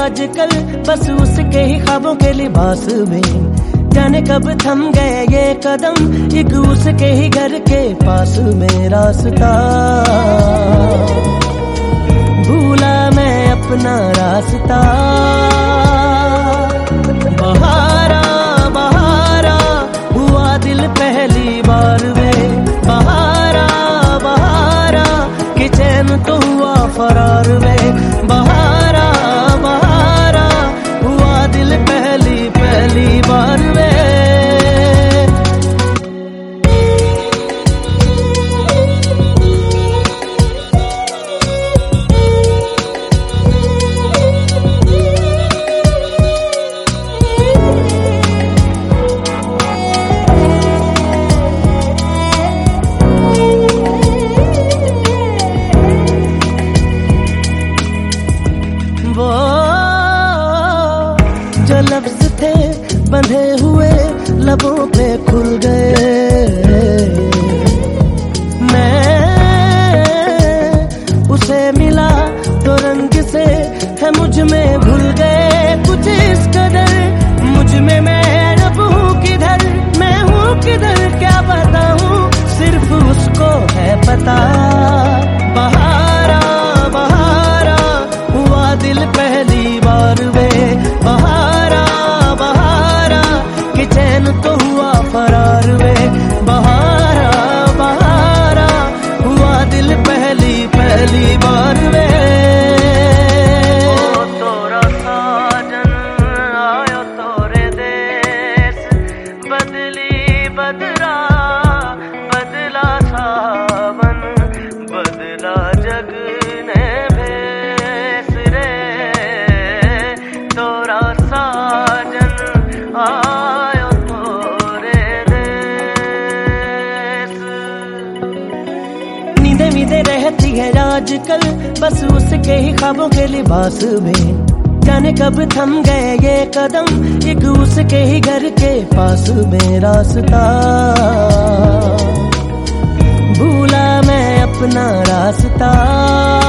आजकल, बस उसके ही ख्वाबों के लिबास में। जाने कब थम गए ये कदम, एक उसके ही घर के पास में रास्ता। भूला मैं अपना रास्ता। बहारा बहारा हुआ दिल पहली बार वे। बहारा बहारा कि चैन तो हुआ फरार वे। बहारा बहारा हुआ दिल पहली बार वे। वो जो लफ्ज थे बंधे हुए लबों पे खुल गए। मैं उसे मिला तो रंग से है मुझ में भूल गए कुछ इस कदर। मुझ में मैं अब हूँ किधर, मैं हूँ किधर क्या बताऊँ, सिर्फ उसको है पता। बहारा बहारा हुआ दिल पहली बार वे। बहारा बहारा कि चैन तो हुआ फरार वे। बहारा बहारा हुआ दिल पहली बार वे। ओ तोरा साजन आयो तोरे देश, बदली बदरा बदला सावन, बदला जग ने भेस रे। तोरा साजन आयो तोरे देश। नींदे मींदे रहती है आजकल, बस उसके ही ख्वाबों के लिबास में। जाने कब थम गए ये कदम, एक उसके ही घर के पास में रास्ता। भूला मैं अपना रास्ता।